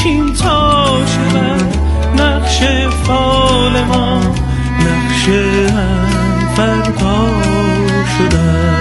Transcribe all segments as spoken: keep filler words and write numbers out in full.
بشین تا شود نقش فال ما، نقش هم فردا شدن.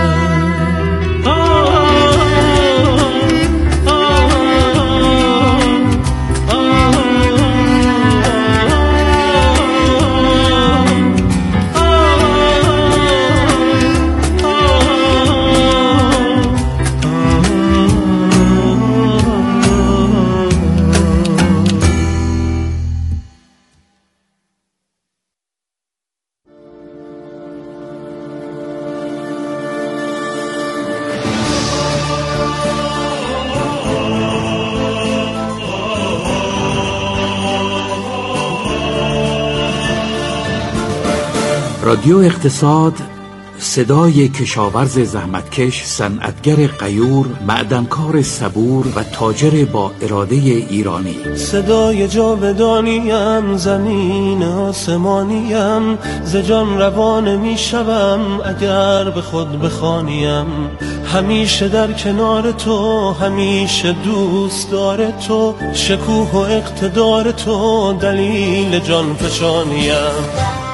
رادیو اقتصاد، صدای کشاورز زحمتکش، صنعتگر غیور، معدنکار صبور و تاجر با اراده ایرانی. صدای جاودانیم، زمین آسمانیم، ز جان روان می شوم اگر به خود بخوانیم. همیشه در کنار تو، همیشه دوست دار تو، شکوه و اقتدار تو دلیل جان فشانیم.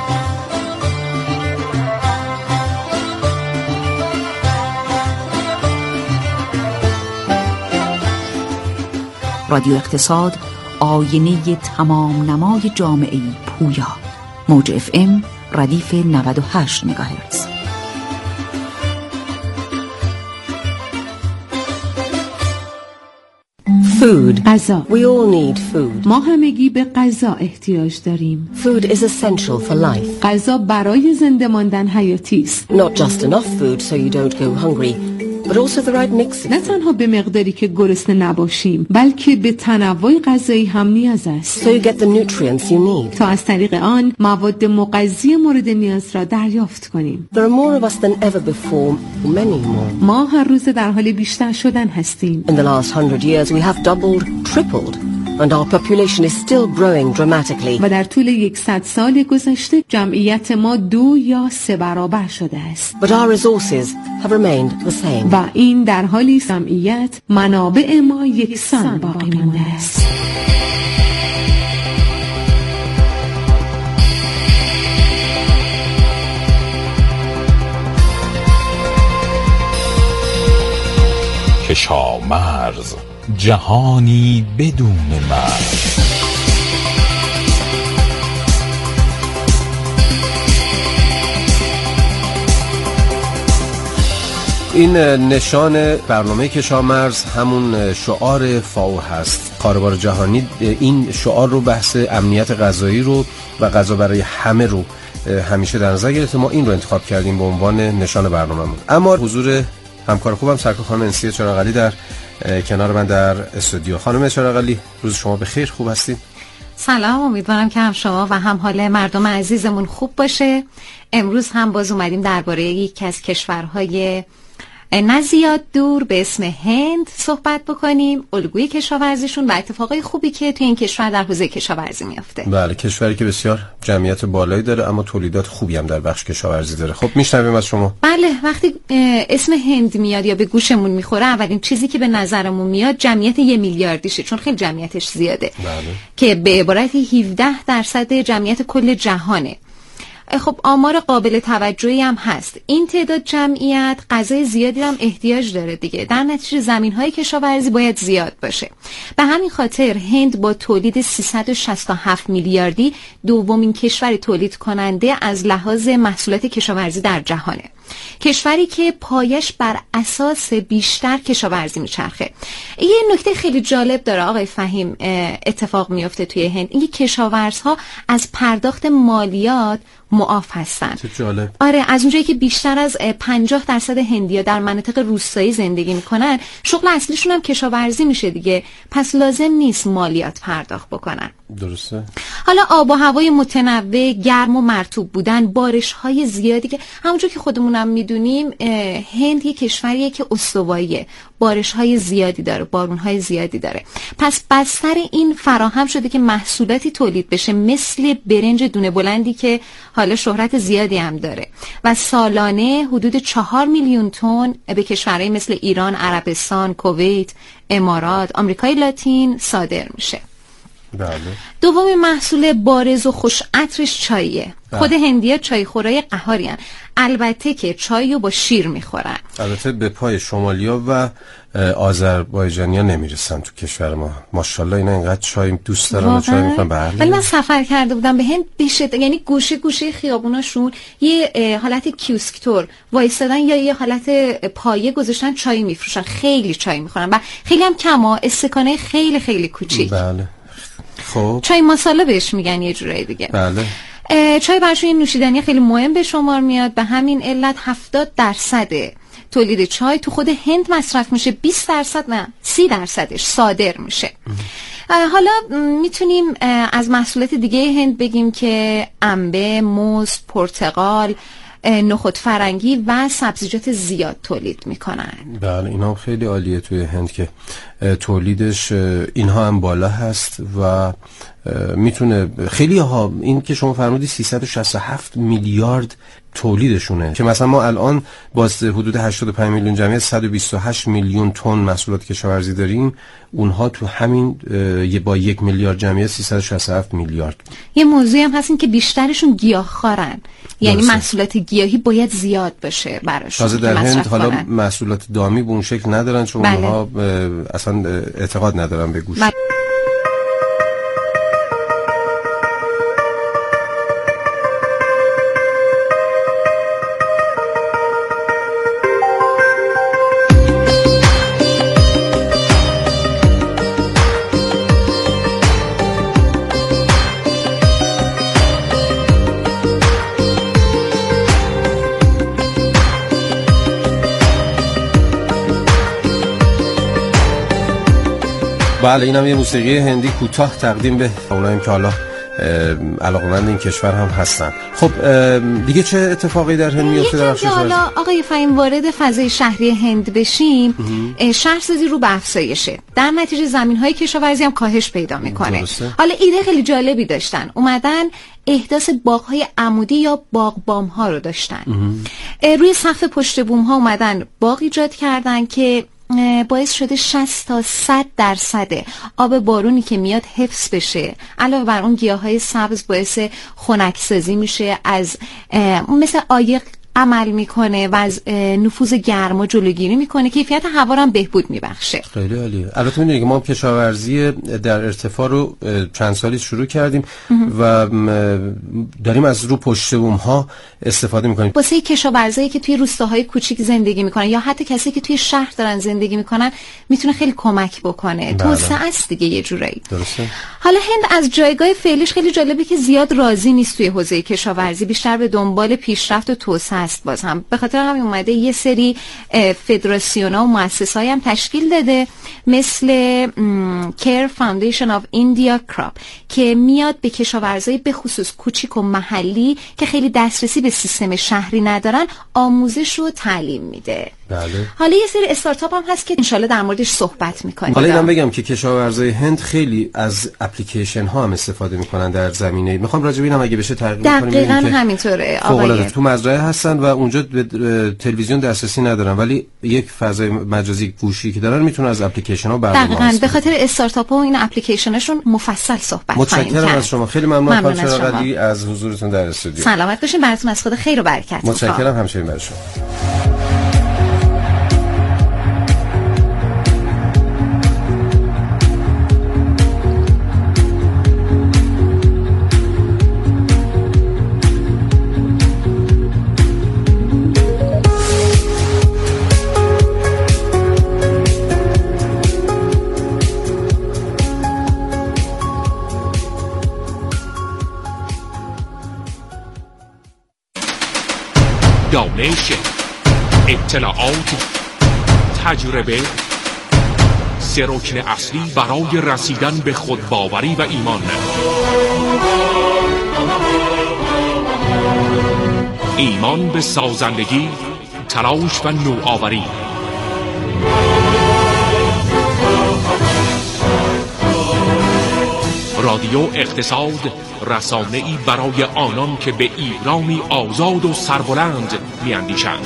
رادیو اقتصاد، آینه تمام نمای جامعه پویا. موج اف ام ردیف نود و هشت مگاهرتز. Food. غذا. We all need food. ما همگی به غذا احتیاج داریم. Food is essential for life. غذا برای زنده ماندن حیاتی است. Not just enough food so you don't go hungry, but also the right mix. نه تنها به مقداری که گرسنه نباشیم، بلکه به تنوع غذایی هم نیاز است. So you get the nutrients you need. تا از طریق آن مواد مغذی مورد نیاز را دریافت کنیم. There are more of us than ever before, many more. ما هر روز در حال بیشتر شدن هستیم. In the last hundred years we have doubled, tripled, and our population is still growing dramatically. و در طول یکصد سال گذشته جمعیت ما دو یا سه برابر شده است. But our resources have remained the same. و این در حالی جمعیت منابع ما یکسان باقی مانده است. کشاورز، جهانی بدون مرز. این نشان برنامه کشاورز همون شعار فاو هست. کاروبار جهانی این شعار رو، بحث امنیت غذایی رو و غذا برای همه رو همیشه در نظر گرفته. ما این رو انتخاب کردیم به عنوان نشان برنامه‌مون. اما حضور همکار خوبم سرکار خانم انسی چراغلی در کنار من در استودیو. خانم چراغلی، روز شما بخیر، خوب هستید؟ سلام، امیدوارم که هم شما و هم حال مردم عزیزمون خوب باشه. امروز هم باز اومدیم درباره یکی از کشورهای نه زیاد دور به اسم هند صحبت بکنیم، الگوی کشاورزیشون و اتفاقای خوبی که توی این کشور در حوزه کشاورزی میفته. بله، کشوری که بسیار جمعیت بالایی داره اما تولیدات خوبی هم در بخش کشاورزی داره. خب میشنویم از شما. بله، وقتی اسم هند میاد یا به گوشمون میخوره، اولین چیزی که به نظرمون میاد جمعیت یه میلیاردیشه، چون خیلی جمعیتش زیاده. بله. که به عبارت هفده درصد جمعیت کل جهانه. خب آمار قابل توجهی هم هست. این تعداد جمعیت غذای زیادی هم احتیاج داره دیگه. در نتیجه زمین‌های کشاورزی باید زیاد باشه. به همین خاطر هند با تولید سیصد و شصت و هفت میلیاردی دومین کشور تولید کننده از لحاظ محصولات کشاورزی در جهانه. کشوری که پایش بر اساس بیشتر کشاورزی میچرخه. یه نکته خیلی جالب داره آقای فهیم اتفاق میفته توی هند. این کشاورزها از پرداخت مالیات معاف هستن. چه جالب. آره، از اونجایی که بیشتر از پنجاه درصد هندیا در مناطق روستایی زندگی میکنن، شغل اصلیشون هم کشاورزی میشه دیگه، پس لازم نیست مالیات پرداخت بکنن. درسته. حالا آب و هوای متنوع، گرم و مرطوب بودن، بارش های زیادی که همونجور که خودمونم میدونیم هند یک کشوریه که استواییه، بارش های زیادی داره، بارون های زیادی داره. پس بستر این فراهم شده که محصولاتی تولید بشه مثل برنج دونه بلندی که حالا شهرت زیادی هم داره و سالانه حدود چهار میلیون تن به کشورهای مثل ایران، عربستان، کویت، امارات، آمریکای لاتین صادر میشه. بله. دومین محصول بارز و خوش عطرش چاییه. خود هندی‌ها چای خورای قهاری هن. البته که چای رو با شیر میخورن. البته به پای شمالیا و آذربایجانیا نمیرسن تو کشور ما. ماشاءالله اینا اینقدر چای دوست دارن و چای میخوان. بله. ولی من سفر کرده بودم به هند، بشه یعنی گوشه گوشه خیابوناشون یه حالت کیوسکتور وایسادن یا یه حالت پایه گذاشتن چای میفروشن، خیلی چای میخورن و خیلی هم کما، استکانه خیلی خیلی کوچیک. بله. خب چای مساله بهش میگن یه جورایی دیگه. بله. چای براشون یه نوشیدنی خیلی مهم به شمار میاد. به همین علت هفتاد درصد تولید چای تو خود هند مصرف میشه، بیست درصد نه سی درصدش صادر میشه. حالا میتونیم از محصولات دیگه هند بگیم که انبه، موز، پرتقال، نخود فرنگی و سبزیجات زیاد تولید میکنن. بله اینا خیلی عالیه توی هند که تولیدش اینها هم بالا هست و میتونه خیلی ها، این که شما فرمودی سیصد و شصت و هفت میلیارد تولیدشونه که مثلا ما الان با حدود هشتاد و پنج میلیون جمعیت صد و بیست و هشت میلیون تن محصولات کشاورزی داریم، اونها تو همین با یک میلیارد جمعیت سیصد و شصت و هفت میلیارد. یه موضوعی هم هست این که بیشترشون گیاهخوارن، یعنی محصولات گیاهی باید زیاد باشه براشون. تازه در هند حالا محصولات دامی به اون شکل ندارن چون بله. اونها اصلا اعتقاد ندارن به گوشت. بله. بله اینم یه موسیقی هندی کوتاه تقدیم به اوناییم که حالا علاقمند این کشور هم هستن. خب دیگه چه اتفاقی در هند میفته در بخش حالا آقای فهیم وارد فضای شهری هند بشیم، شهرسازی رو به افزایشه، در نتیجه زمین‌های کشاورزی هم کاهش پیدا میکنه. درسته. حالا ایده خیلی جالبی داشتن، اومدن احداث باغ‌های عمودی یا باغبام‌ها رو داشتن. روی سقف پشت بوم‌ها اومدن باغ ایجاد کردن که باعث شده شصت تا صد درصد آب بارونی که میاد حفظ بشه. علاوه بر اون گیاهای سبز باعث خنکسازی میشه، از مثل عایق عمل میکنه و از نفوذ گرما جلوگیری میکنه، کیفیت هوا رو هم بهبود میبخشه. خیلی عالیه. البته میدونید که ما کشاورزی در ارتفاع رو چند سالی شروع کردیم و داریم از رو پشت بوم ها استفاده میکنیم. واسه کشاورزایی که توی روستاهای کوچیک زندگی میکنن یا حتی کسی که توی شهر دارن زندگی میکنن میتونه خیلی کمک بکنه. توسعه است دیگه یه جورایی. درسته. حالا هند از جایگاه فعلیش خیلی جالبه که زیاد راضی نیست توی حوزه کشاورزی، بیشتر به دنبال پیشرفت و توسعه است. باز هم به خاطر همین اومده یه سری فدراسیون‌ها و مؤسسه‌ای هم تشکیل داده مثل Care Foundation of India Crop که میاد به کشاورزای به خصوص کوچیک و محلی که خیلی دسترسی به سیستم شهری ندارن آموزش و تعلیم میده. بله. حالا یه سری استارتاپ هم هست که انشالله در موردش صحبت میکنیم. حالا اینم بگم که کشاورزای هند خیلی از اپلیکیشن ها هم استفاده میکنن در زمینه. میخوام راجع به اینم اگه بشه تحقیق کنیم. دقیقاً همینطوره آقای. تو مزرعه هستن و اونجا به تلویزیون دسترسی ندارن ولی یک فضای مجازی گوشی که دارن میتونن از اپلیکیشن ها برنامه دقیقاً به خاطر استارتاپ ها و این اپلیکیشنشون مفصل صحبت خواهیم کرد. متشکرم از شما. خیلی ممنون خانم چراغی از حضورتون در استودیو. سلامت باشین، براتون از خدا خیر و برکت. متشکرم همچنین برای شما. دانش، اطلاعات، تجربه، سه رکن اصلی برای رسیدن به خودباوری و ایمان. ایمان به سازندگی، تلاش و نوآوری. رادیو اقتصاد، رسانه‌ای برای آنان که به ایرانی آزاد و سربلند می‌اندیشند.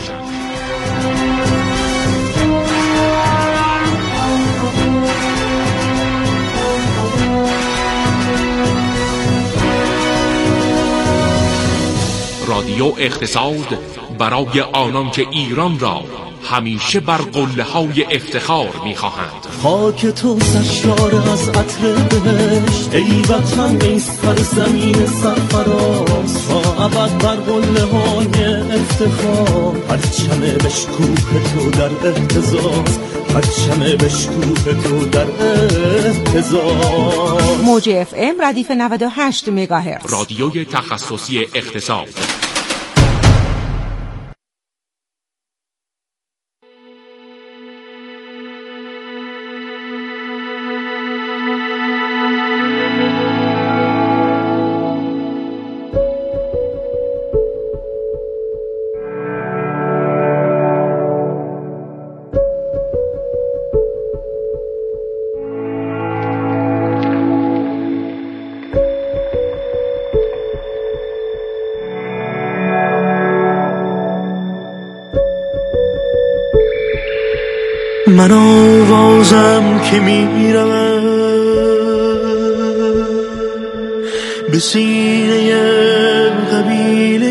رادیو اقتصاد برای آنان که ایران را همیشه بر قله‌های افتخار می‌خواهند. خاک تو سرشار از عطر بهشت، ای وطن ای سرزمین سرفراز، تا ابد بر قله‌های افتخار، پرچم بشکوه تو در اهتزاز، پرچم بشکوه تو در اهتزاز. موج اف ام ردیف نود و هشت مگاهرتز، رادیوی تخصصی اقتصاد. من آوازم که میرم به سینه قبیله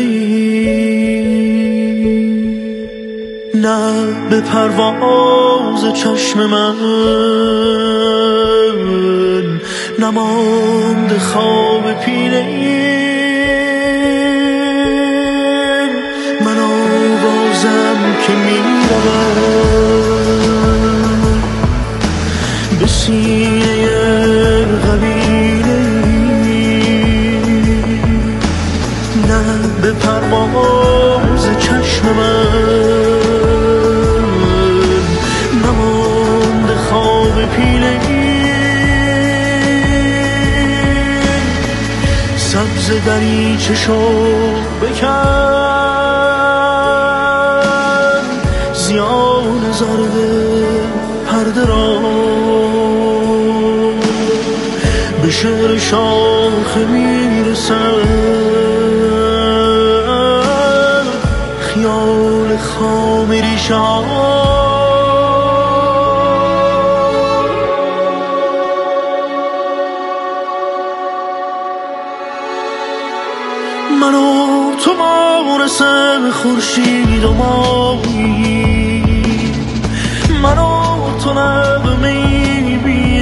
نه به پرواز چشم من نماند خواب پیله. من آوازم که میرم به سینه قبیله نه به پرواز چشم من نماند خواب پیله. سبز دریچه شو بکن، زیان زرد پرده را به شعر شاخه میرسد، خیال خام ریشه ها. من و تو مانس خورشید و ماهی، من و تو نغمه‌ای بی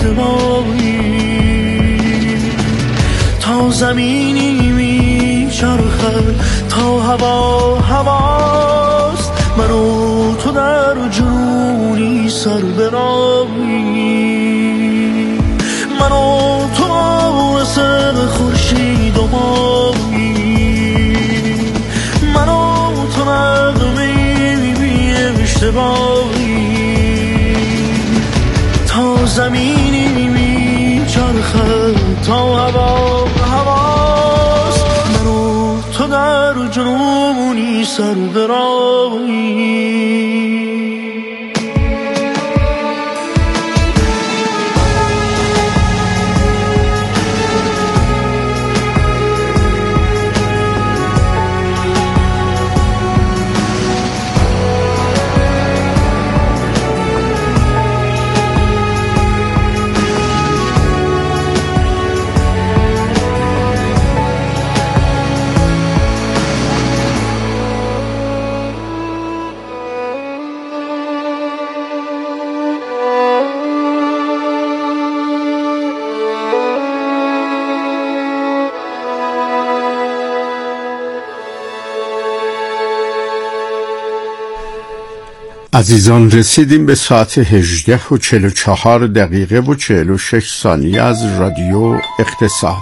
اشتباهی، تا زمینی میچرخد تا هوا هواست. من و تو در جنونی سر براهی، من و تو مانس خورشید و ماهی، من و تو نغمه‌ای بی اشتباهی، تا زمینی میچرخد تا هوا هواست. من و تو در جنونی سر براهی. عزیزان، رسیدیم به ساعت هجده و چهل و چهار دقیقه و چهل و شش ثانیه از رادیو اقتصاد.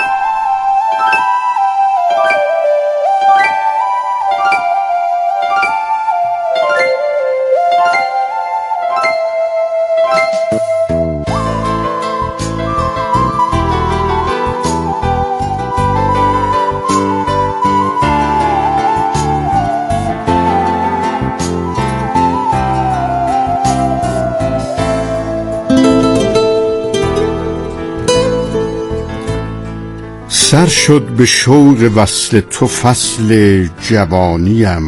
سر شد به شوق وصل تو فصل جوانیم،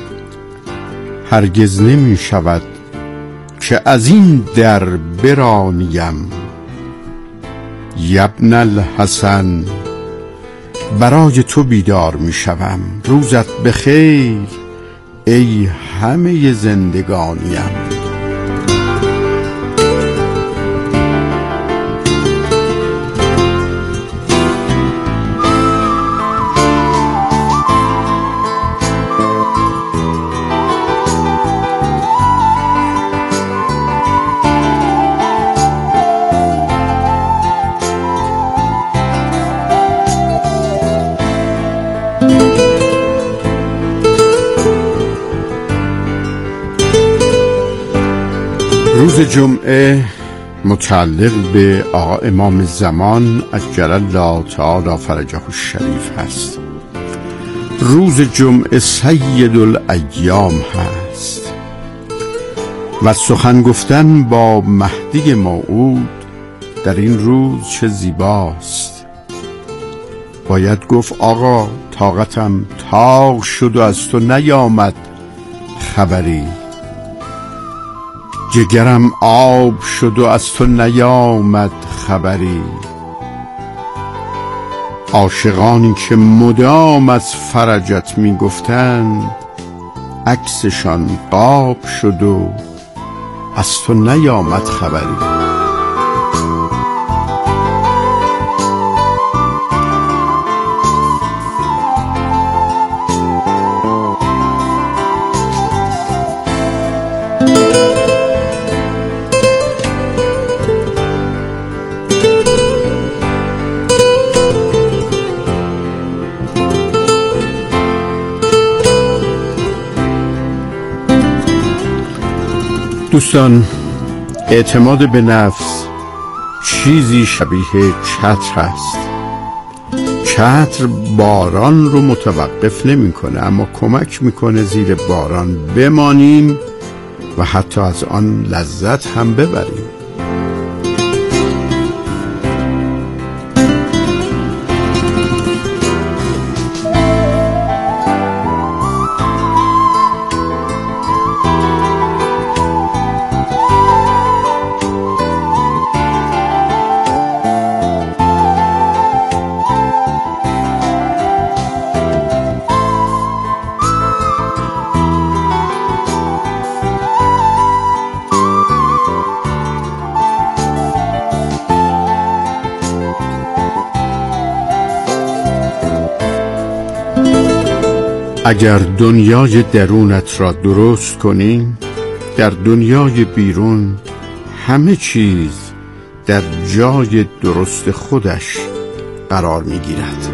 هرگز نمی شود که از این در برانیم. یبن الحسن برای تو بیدار می شوم. روزت بخیر ای همه زندگانیم. روز جمعه متعلق به آقا امام زمان عجل الله تعالی فرجه الشریف هست. روز جمعه سید الایام هست و سخن گفتن با مهدی موعود در این روز چه زیباست. باید گفت آقا طاقتم تاق شد و از تو نیامد خبری، جگرم آب شد و از تو نیامد خبری. عاشقانی که مدام از فرجت می گفتند عکسشان قاب شد و از تو نیامد خبری. دوستان، اعتماد به نفس چیزی شبیه چتر است. چتر باران رو متوقف نمیکنه، اما کمک میکنه زیر باران بمانیم و حتی از آن لذت هم ببریم. اگر دنیای درونت را درست کنی، در دنیای بیرون همه چیز در جای درست خودش قرار می گیرد.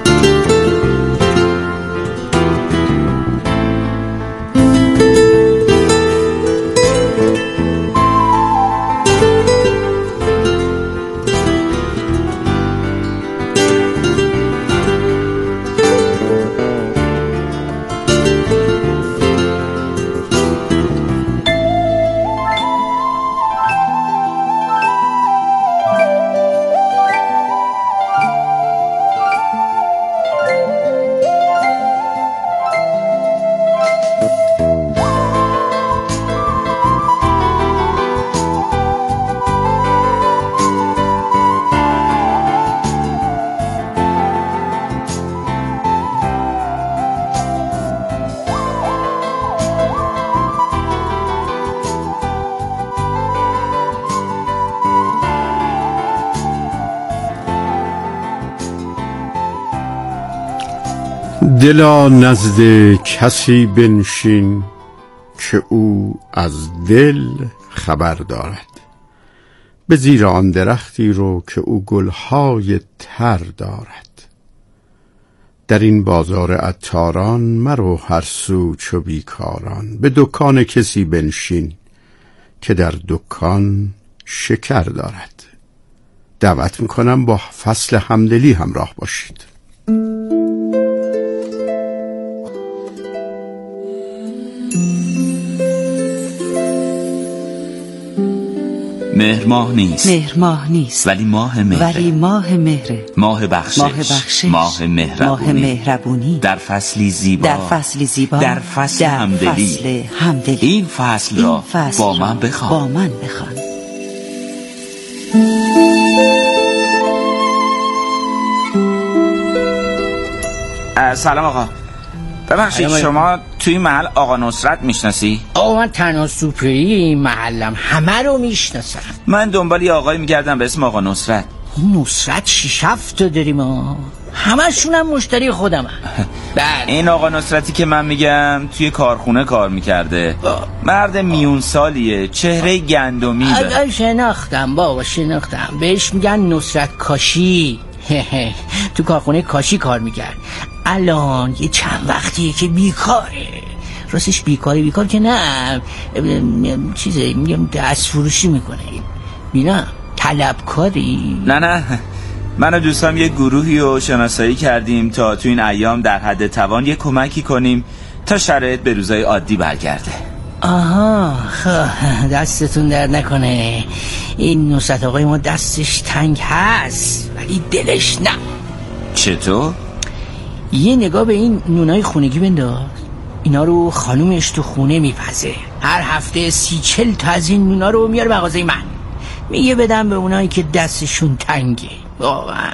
دلا نزد کسی بنشین که او از دل خبر دارد. به زیر آن درختی رو که او گلهای تر دارد. در این بازار عطاران مرو هر سو چو بیکاران. به دکان کسی بنشین که در دکان شکر دارد. دعوت میکنم با فصل همدلی همراه باشید. مهر ماه نیست مهر ماه نیست ولی ماه مهره ولی ماه مهره ماه بخشش ماه بخشش ماه مهربونی ماه مهربونی در فصلی زیبا در فصلی زیبا در فصل در همدلی فصل همدلی این فصل را این فصل با من بخوان با من بخوان. سلام آقا. ببخشید شما توی محل آقا نصرت میشناسی؟ آقا من تنها سوپری این محلم، همه رو میشناسم. من دنبال یه آقایی میگردم به اسم آقا نصرت. نصرت شیش هفت تا داریم ها، همشون هم مشتری خودم هم. بله. این آقا نصرتی که من میگم توی کارخونه کار میکرده، مرد میون سالیه، چهره گندمی داره. شناختم بابا شناختم، بهش میگن نصرت کاشی. تو کارخونه کاشی کار میکرد، الان یه چند وقتیه که بیکاره. راستش بیکاری بیکار که نه، چیزه میگم دست فروشی میکنه. بینا طلبکاری؟ نه نه، من و دوستام یه گروهی رو شناسایی کردیم تا تو این ایام در حد توان یه کمکی کنیم تا شرایط به روزای عادی برگرده. آها دستتون درد نکنه. این نصرت آقای ما دستش تنگ هست ولی دلش نه. چطور؟ یه نگاه به این نونای خونگی بنداز، اینا رو خانومش تو خونه میپزه، هر هفته سی چل تا از این نونا رو میاره مغازه من، میگه بدم به اونایی که دستشون تنگه. واقعا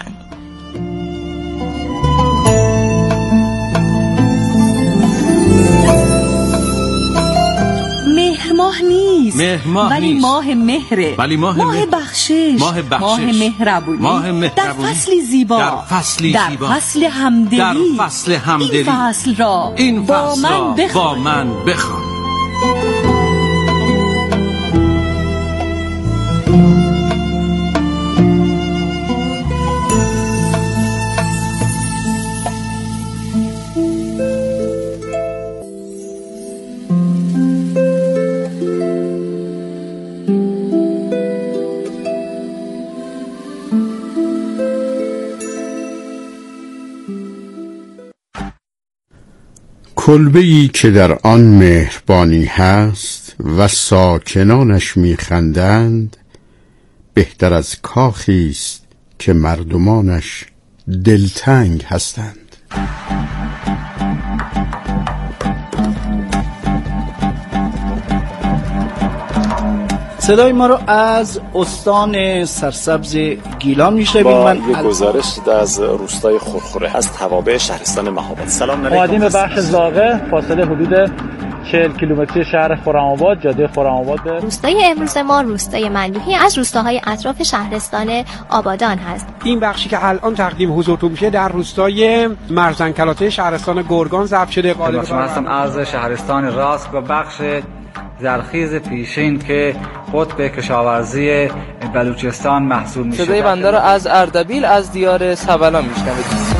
مهر ماه نیست، مهر ماه ولی نیست. ماه مهره، ولی ماه, ماه مهر... بخشش، ماه بخشش، ماه مهربونی، ماه مهربونی، در فصلی زیبا، در فصلی در زیبا، فصل همدلی، در فصل همدلی، این فصل را این فصل با من را بخوان. با من بخوان. کلبه‌ای که در آن مهربانی هست و ساکنانش میخندند، بهتر از کاخی است که مردمانش دلتنگ هستند. صدای ما رو از استان سرسبز گیلان میشنویم. من یک گزارش از روستای خورخوره از توابع شهرستان مهاباد. سلام علیکم. اومدیم به بخش زاغه، فاصله حدود چهل کیلومتری شهر خرم‌آباد، جاده خرم‌آباد. به روستای امروز ما روستای مندوحی از روستاهای اطراف شهرستان آبادان هست. این بخشی که الان تقدیم حضورتون میشه در روستای مرزنکلاته شهرستان گرگان ضبط شده. من هستم از شهرستان راست و بخش زرخیز پیشین که قطب کشاورزی بلوچستان محسوب میشه. صدای بنده را از اردبیل از دیار سبلان میشنوید.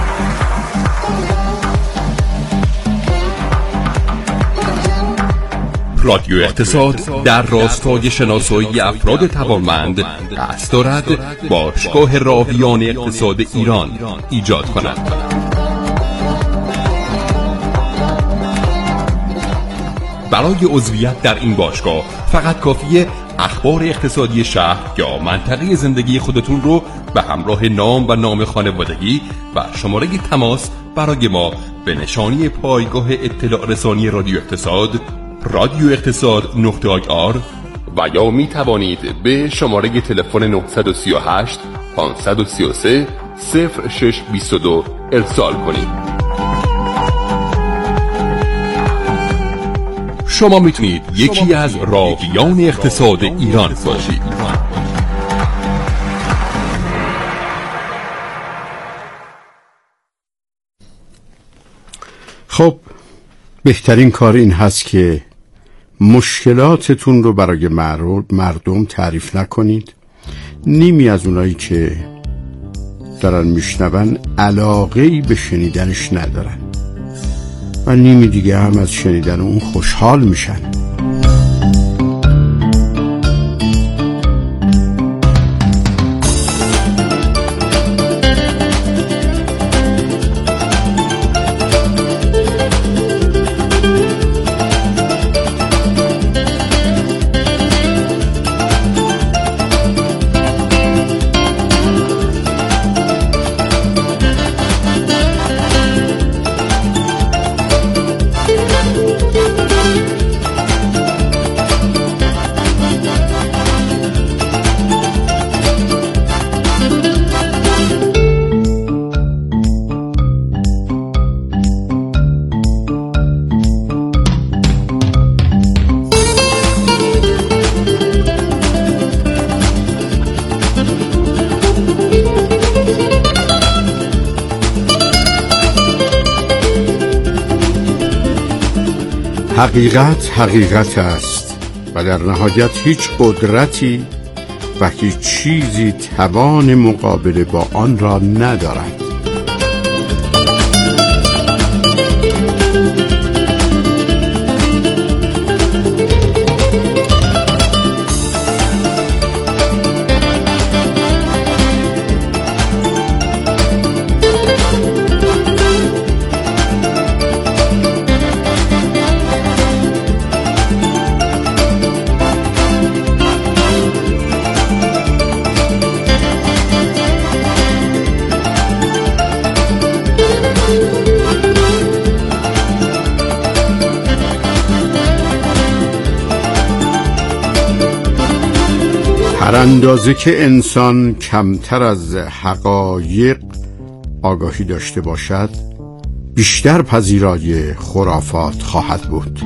رادیو اقتصاد در راستای شناسایی افراد توانمند قصد دارد باشگاه راویان اقتصاد ایران ایجاد کند. برای عضویت در این باشگاه فقط کافیه اخبار اقتصادی شهر یا منطقه زندگی خودتون رو به همراه نام و نام خانوادگی و شماره تماس برای ما به نشانی پایگاه اطلاع رسانی رادیو اقتصاد رادیو اقتصاد نقطه آی آر و یا می توانید به شماره تلفن نه سه هشت پنج سه سه صفر شش دو دو ارسال کنید. شما میتونید یکی از راویان اقتصاد ایران باشید. خب بهترین کار این هست که مشکلاتتون رو برای مردم تعریف نکنید. نیمی از اونایی که دارن میشنون علاقه‌ای به شنیدنش ندارن و نیمی دیگه هم از شنیدن اون خوشحال میشن. حقیقت حقیقت است و در نهایت هیچ قدرتی و هیچ چیزی توان مقابله با آن را ندارد. هر اندازه که انسان کمتر از حقایق آگاهی داشته باشد، بیشتر پذیرای خرافات خواهد بود.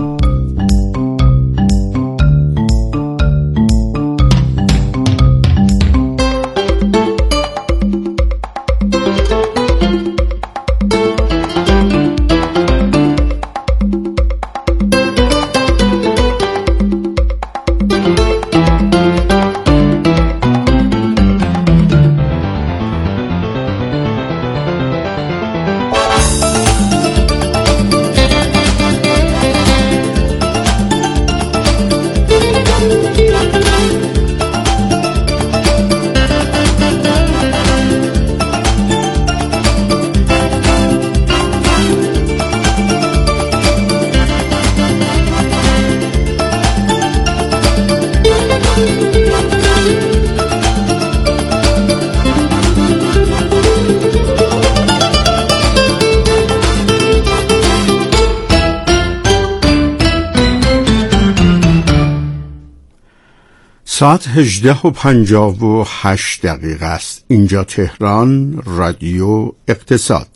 ساعت هجده و پنجاه و هشت دقیقه است. اینجا تهران، رادیو اقتصاد.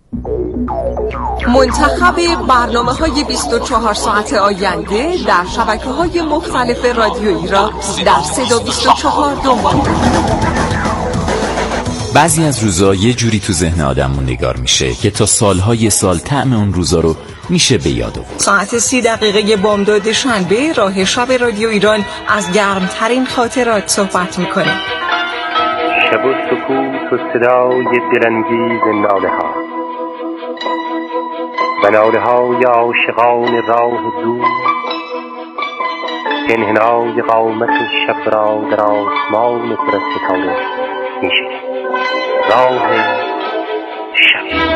منتخب برنامه های بیست و چهار ساعت آینده در شبکه های مختلف رادیویی را در صدا بیست و چهار دنبال کنید. بعضی از روزا یه جوری تو ذهن آدمون نگار میشه که تا سالهای سال طعم اون روزا رو میشه به یاد آورد. ساعت سی دقیقه بامداد شنبه راه شب رادیو ایران از گرمترین خاطرات صحبت میکنه. شب و سکوت و صدای دلانگیز ناله ها و ناله های عاشقان راه دور که انحنای قامت شب را در آسمان پر از ستاره میشه. راه شب.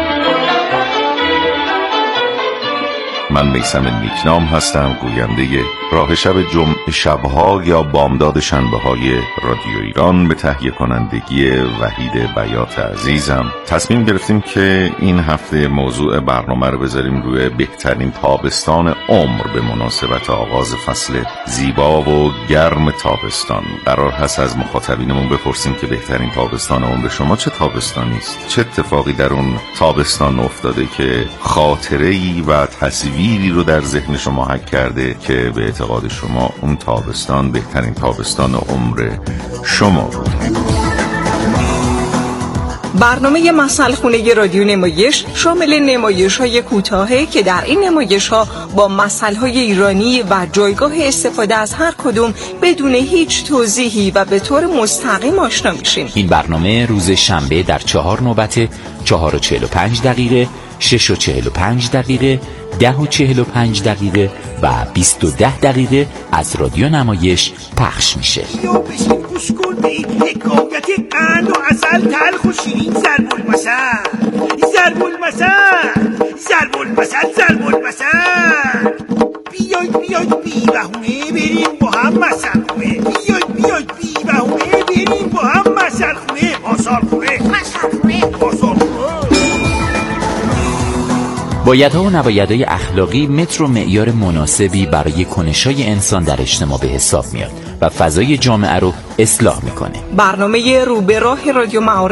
من میثم نیکنام هستم، گوینده راه شب جمعه شبها یا بامداد شنبه های رادیو ایران به تهیه کنندگی وحید بیات عزیزم. تصمیم گرفتیم که این هفته موضوع برنامه رو بذاریم روی بهترین تابستان عمر به مناسبت آغاز فصل زیبا و گرم تابستان. قرار هست از مخاطبینمون بپرسیم که بهترین تابستان عمر شما چه تابستانی است؟ چه اتفاقی در اون تابستان افتاده که خاطره‌ای و تصویری رو در ذهن شما حک کرده که به اعتقاد شما اون تابستان بهترین تابستان عمر شما بود. برنامه مسئله خونه رادیو نمایش شامل نمایش های کوتاهه که در این نمایش ها با مسئله های ایرانی و جایگاه استفاده از هر کدوم بدون هیچ توضیحی و به طور مستقیم آشنا میشیم. این برنامه روز شنبه در چهار نوبت، چهار و چهل و پنج دقیقه، شش و چهل و پنج دقیقه، ده و چهل و پنج دقیقه و بیست و ده دقیقه از رادیو نمایش پخش میشه. گوش کن به این حکایت قند و عسل تلخ و شیرین. ضرب المثل ضرب المثل ضرب المثل ضرب المثل. بیاید بیاید بی بهونه بریم با هم مثل خونه. بیاید بیاید بی بهونه بریم با هم مثل خونه. آثار خونه مثل خونه آثار خونه. بایدها و نبایدهای اخلاقی متر و معیار مناسبی برای کنش‌های انسان در اجتماع به حساب میاد و فضای جامعه رو اصلاح میکنه. برنامه رو به راه رادیو معارف